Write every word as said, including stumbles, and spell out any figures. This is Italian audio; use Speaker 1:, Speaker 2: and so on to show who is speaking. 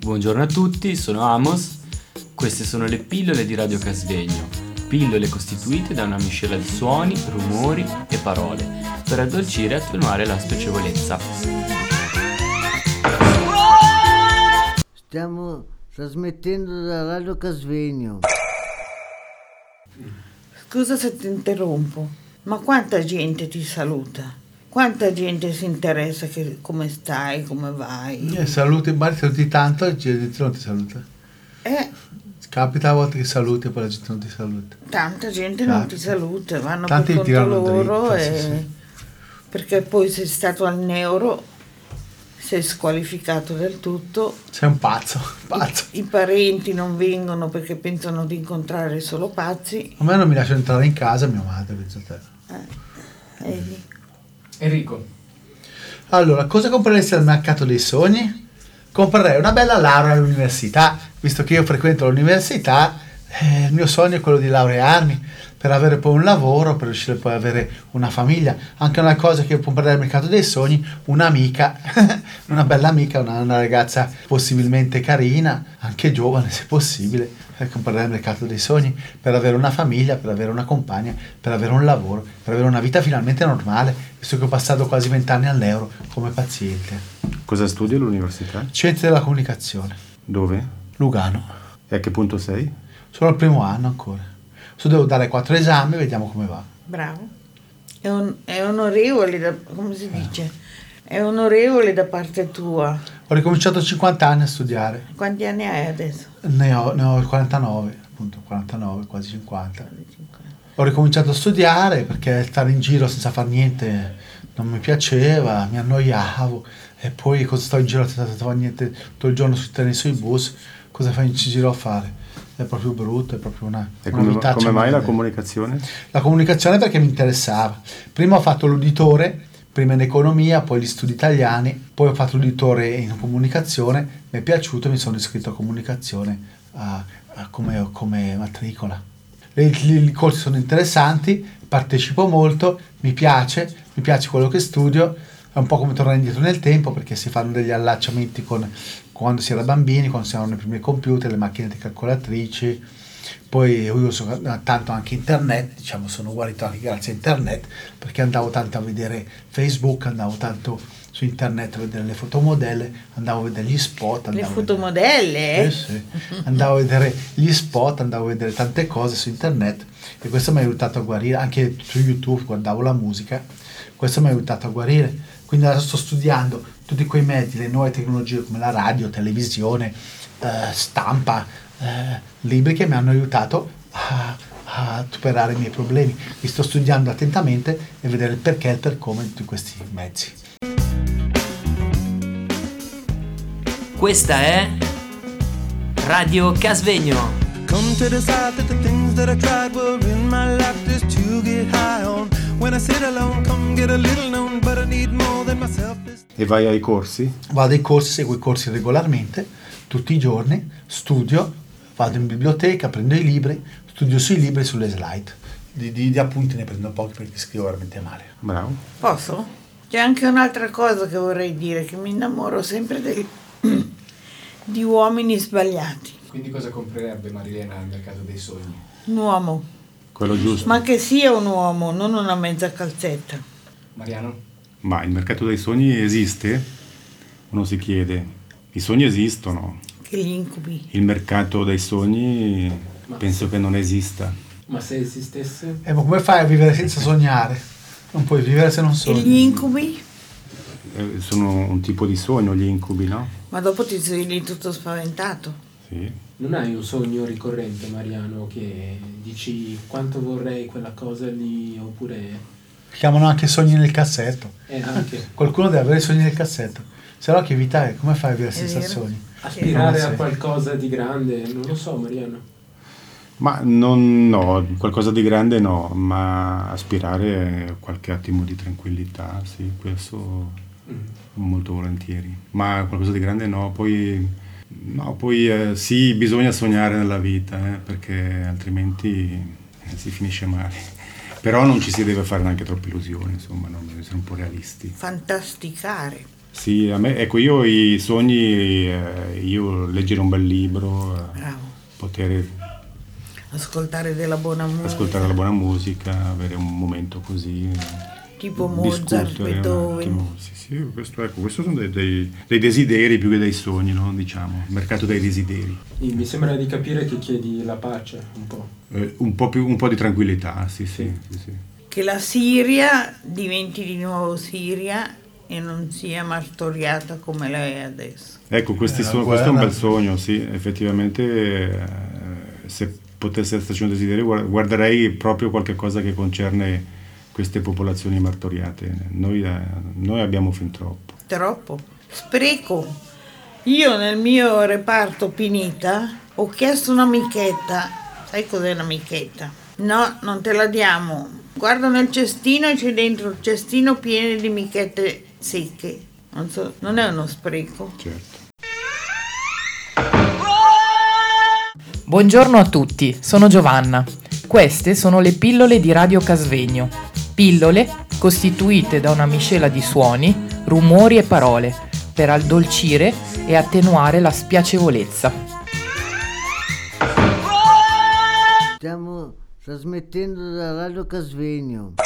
Speaker 1: Buongiorno a tutti, sono Amos. Queste sono le pillole di Radio Casvegno. Pillole costituite da una miscela di suoni, rumori e parole per addolcire e attenuare la spiacevolezza.
Speaker 2: Stiamo trasmettendo da Radio Casvegno.
Speaker 3: Scusa se ti interrompo, ma quanta gente ti saluta? Quanta gente si interessa che come stai, come vai?
Speaker 4: Eh, saluti, magari saluti tanto e la gente non ti saluta.
Speaker 3: Eh,
Speaker 4: Capita a volte che saluti e poi la gente non ti saluta.
Speaker 3: tanta gente
Speaker 4: Capita.
Speaker 3: non ti saluta, vanno
Speaker 4: Tanti
Speaker 3: per
Speaker 4: ti
Speaker 3: conto
Speaker 4: tirano
Speaker 3: loro
Speaker 4: dritta,
Speaker 3: e...
Speaker 4: sì, sì.
Speaker 3: perché poi sei stato al neuro, sei squalificato del tutto.
Speaker 4: Sei un pazzo, pazzo.
Speaker 3: I, I parenti non vengono perché pensano di incontrare solo pazzi.
Speaker 4: A me non mi lascia entrare in casa mia madre, penso a te.
Speaker 3: Eh, vedi?
Speaker 1: Enrico.
Speaker 4: Allora, cosa compreresti al mercato dei sogni? Comprerei una bella laurea all'università, visto che io frequento l'università, eh, il mio sogno è quello di laurearmi, per avere poi un lavoro, per riuscire poi ad avere una famiglia. Anche una cosa che comprerei al mercato dei sogni, un'amica, una bella amica, una, una ragazza possibilmente carina, anche giovane se possibile, per comprare al mercato dei sogni, per avere una famiglia, per avere una compagna, per avere un lavoro, per avere una vita finalmente normale, visto che ho passato quasi vent'anni all'euro come paziente.
Speaker 5: Cosa studi all'università?
Speaker 4: Scienze della comunicazione,
Speaker 5: Dove?
Speaker 4: Lugano.
Speaker 5: E a che punto sei?
Speaker 4: Sono al primo anno ancora. Adesso devo dare quattro esami, vediamo come va.
Speaker 3: Bravo. È, on- è onorevole, da, come si dice? È onorevole da parte tua.
Speaker 4: Ho ricominciato a cinquanta anni a studiare.
Speaker 3: Quanti anni hai adesso?
Speaker 4: Ne ho, ne ho quarantanove, appunto, quarantanove, quasi cinquanta. Ho ricominciato a studiare perché stare in giro senza far niente non mi piaceva, mi annoiavo. E poi cosa sto in giro senza fare niente tutto il giorno sui treni e sui bus? Cosa fai in giro a fare? È proprio brutto, è proprio una,
Speaker 5: E
Speaker 4: una
Speaker 5: come,
Speaker 4: vitaccia
Speaker 5: come mai la
Speaker 4: male.
Speaker 5: comunicazione?
Speaker 4: La comunicazione perché mi interessava. Prima ho fatto l'uditore, prima in economia, poi gli studi italiani, poi ho fatto l'uditore in comunicazione, mi è piaciuto e mi sono iscritto a comunicazione a, a come, come matricola. Le, i corsi sono interessanti, partecipo molto, mi piace, mi piace quello che studio, è un po' come tornare indietro nel tempo perché si fanno degli allacciamenti con quando si era bambini, quando si avevano i primi computer, le macchinette calcolatrici. Poi io uso tanto anche internet, diciamo sono guarito anche grazie a internet, perché andavo tanto a vedere Facebook, andavo tanto su internet a vedere le fotomodelle, andavo a vedere gli spot.
Speaker 3: Le
Speaker 4: andavo
Speaker 3: fotomodelle?
Speaker 4: a vedere, sì, sì. Andavo a vedere gli spot, andavo a vedere tante cose su internet e questo mi ha aiutato a guarire, anche su YouTube guardavo la musica, questo mi ha aiutato a guarire. Quindi adesso sto studiando tutti quei mezzi, le nuove tecnologie come la radio, televisione, eh, stampa, eh, libri che mi hanno aiutato a, a superare i miei problemi. Li sto studiando attentamente e vedere il perché e il per come di tutti questi mezzi.
Speaker 1: Questa è Radio Casvegno.
Speaker 6: Come to decide that the things that I tried were in my life just to get high on. When I sit alone, come get a little known, but I need more than myself.
Speaker 5: E vai ai corsi?
Speaker 4: Vado ai corsi, seguo i corsi regolarmente, tutti i giorni, studio, vado in biblioteca, prendo i libri, studio sui libri e sulle slide. Di, di, di appunti ne prendo pochi perché scrivo veramente male.
Speaker 5: Bravo.
Speaker 3: Posso? C'è anche un'altra cosa che vorrei dire, che mi innamoro sempre dei, di uomini sbagliati.
Speaker 7: Quindi cosa comprerebbe Marilena al mercato dei sogni?
Speaker 3: Un uomo,
Speaker 5: Quello giusto.
Speaker 3: ma che sia un uomo, non una mezza calzetta.
Speaker 7: Mariano?
Speaker 5: Ma il mercato dei sogni esiste? Uno si chiede. I sogni esistono.
Speaker 3: Che gli incubi.
Speaker 5: Il mercato dei sogni penso che non esista.
Speaker 7: Ma se esistesse?
Speaker 4: E ma come fai a vivere senza sognare? Non puoi vivere se non
Speaker 3: E
Speaker 4: sogni.
Speaker 3: gli incubi?
Speaker 5: Eh, sono un tipo di sogno, gli incubi, no?
Speaker 3: Ma dopo ti svegli tutto spaventato.
Speaker 5: Sì.
Speaker 7: Non hai un sogno ricorrente, Mariano, che dici quanto vorrei quella cosa lì, oppure...
Speaker 4: Si chiamano anche sogni nel cassetto.
Speaker 7: Eh, anche
Speaker 4: Qualcuno deve avere i sogni nel cassetto. Se no che vita è? Come fai a vivere
Speaker 3: È
Speaker 4: senza
Speaker 3: vero.
Speaker 4: sogni?
Speaker 7: aspirare
Speaker 4: Sì.
Speaker 7: a qualcosa di grande, non lo so, Mariano.
Speaker 5: Ma non, no, qualcosa di grande no, ma aspirare a qualche attimo di tranquillità, sì, questo
Speaker 7: Mm.
Speaker 5: molto volentieri. Ma qualcosa di grande no, poi, no, poi eh, sì, bisogna sognare nella vita, eh, perché altrimenti eh, si finisce male. Però non ci si deve fare neanche troppe illusioni, insomma, non bisogna essere un po' realisti.
Speaker 3: Fantasticare.
Speaker 5: Sì, a me, ecco, io i sogni, eh, io leggere un bel libro, eh,
Speaker 3: Bravo.
Speaker 5: poter
Speaker 3: Ascoltare della buona musica.
Speaker 5: ascoltare la buona musica, avere un momento così,
Speaker 3: Tipo Mozart,
Speaker 5: discutere un
Speaker 3: Beethoven.
Speaker 5: attimo. Sì, sì, questo, ecco, questo sono dei, dei, dei desideri più che dei sogni, no? Diciamo, il mercato dei desideri.
Speaker 7: Mi sembra di capire che chiedi la pace un po'.
Speaker 5: Eh, un, po più, un po' di tranquillità, sì, sì, sì, sì.
Speaker 3: Che la Siria diventi di nuovo Siria e non sia martoriata come la è adesso.
Speaker 5: Ecco, questi
Speaker 4: Eh, la
Speaker 5: sono, questo è un
Speaker 4: guerra.
Speaker 5: bel sogno, sì, effettivamente, eh, se potesse esserci un desiderio guard- guarderei proprio qualche cosa che concerne queste popolazioni martoriate. Noi, eh, noi abbiamo fin troppo.
Speaker 3: Troppo. Spreco. Io nel mio reparto Pinita ho chiesto una michetta. Sai cos'è una michetta? No, non te la diamo. Guardo nel cestino e c'è dentro il cestino pieno di michette secche. Non so, non è uno spreco.
Speaker 5: Certo.
Speaker 8: Buongiorno a tutti, sono Giovanna. Queste sono le pillole di Radio Casvegno. Pillole costituite da una miscela di suoni, rumori e parole per addolcire e attenuare la spiacevolezza.
Speaker 2: Stiamo trasmettendo da Radio Casvegno.